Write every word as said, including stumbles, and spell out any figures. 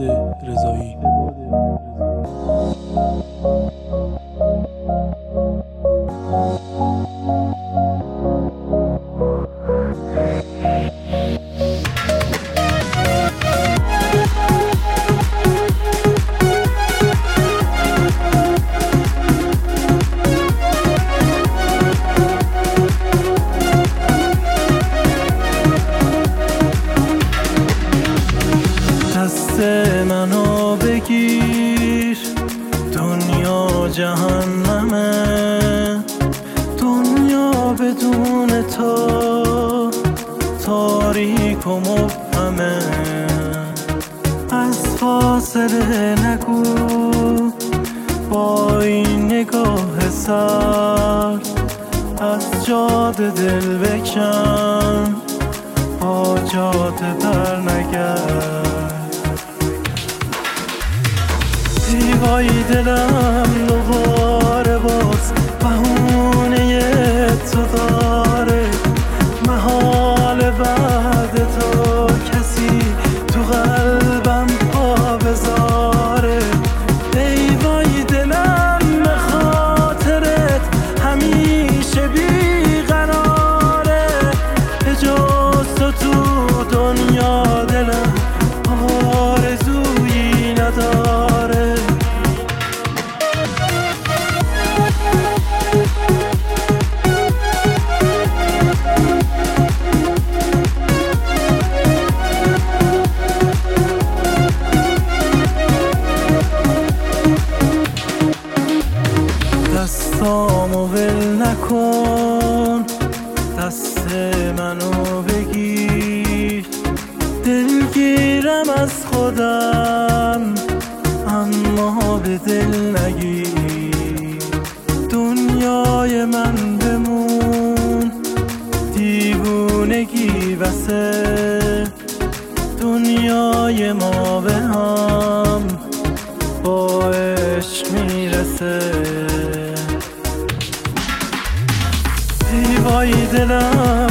رضایی. دست منو بگیر، دنیا جهنمه، دنیا بدون تو تاریک و مبهمه. از فاصله نگو با این نگاه سرد، از جاده دل بکن با جاده بر نگرد. زیبایی دلم دوباره باز بهونه تو داره، محال بعد تو کسی تو قلبم پا بذاره. ای وای دلم به خاطرت همیشه بیقراره، به جز تو تو دنیا دلم آرزویی نداره. دستامو ول نکن، دست منو بگیر، دلگیرم از خودم اما به دل نگیر. دنیای من بمون، دیوونگی بسه، دنیای ما به هم با عشق میرسه. زیبایی دلم